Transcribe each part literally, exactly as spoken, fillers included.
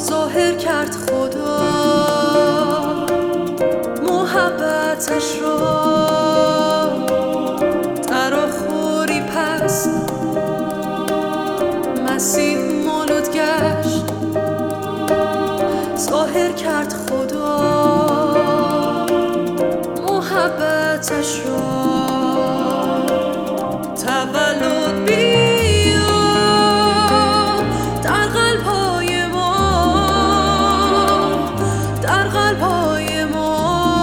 ظاهر کرد خدا محبتش را در آخوری پس مسیح مولود گشت. ظاهر کرد خدا محبتش را تولد بیا در قلب‌های ما، در قلب‌های ما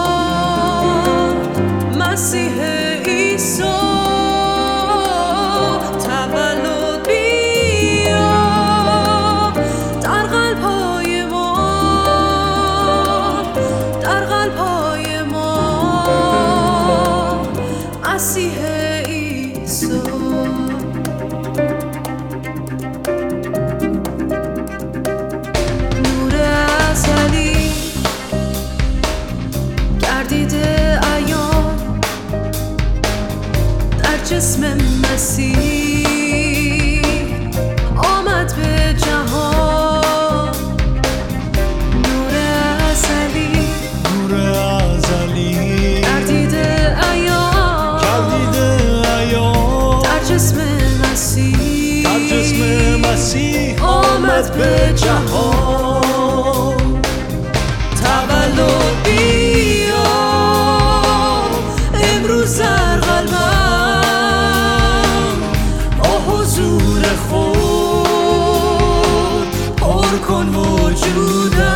مسیح عیسی. تولد بیا در قلب‌های ما، در قلب‌های ما مسیح عیسی. نور ازلی گردیده عیان در جسم مسیح آمد به جهان. نور ازلی نور ازلی گردیده عیان گردیده عیان در جسم مسیح در جسم مسیح آمد به جهان. تولد بیا امروز در قلبم، با حضور خود پر کن وجودم.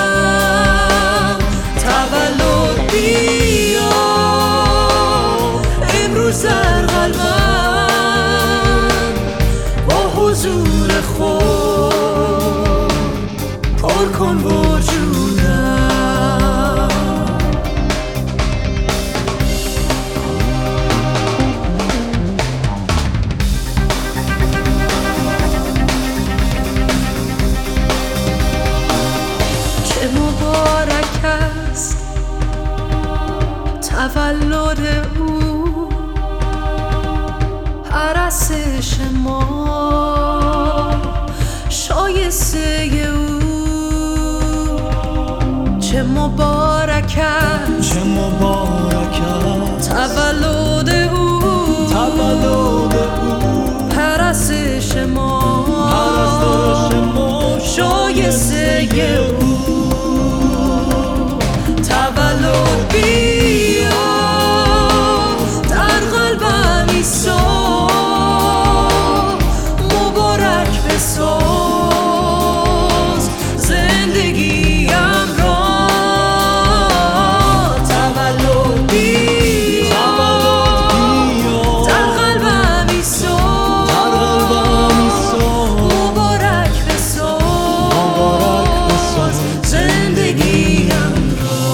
تولد بیا امروز در قلبم، با حضور خود پر کن وجودم. چه مبارک است تولد او، پرستش ما شایسته او. چه مبارک است چه مبارک است تولد او، تولد او، پرستش ما پرستش ما شایسته او. تولد بیا در قلبم عیسی، مبارک بساز زندگیم را. تولد بیا در قلبم عیسی، مبارک بساز زندگیم را.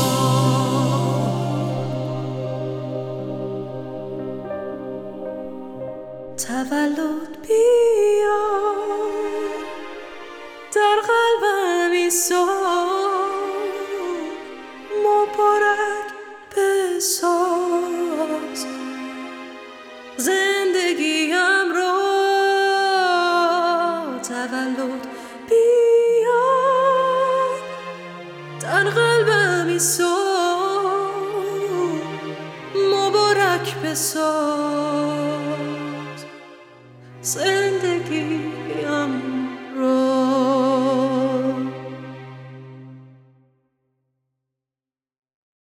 تولد بیا در قلبم عیسی، مبارک بساز زندگیم را. تولد بیا در قلبم عیسی، مبارک بساز زندگی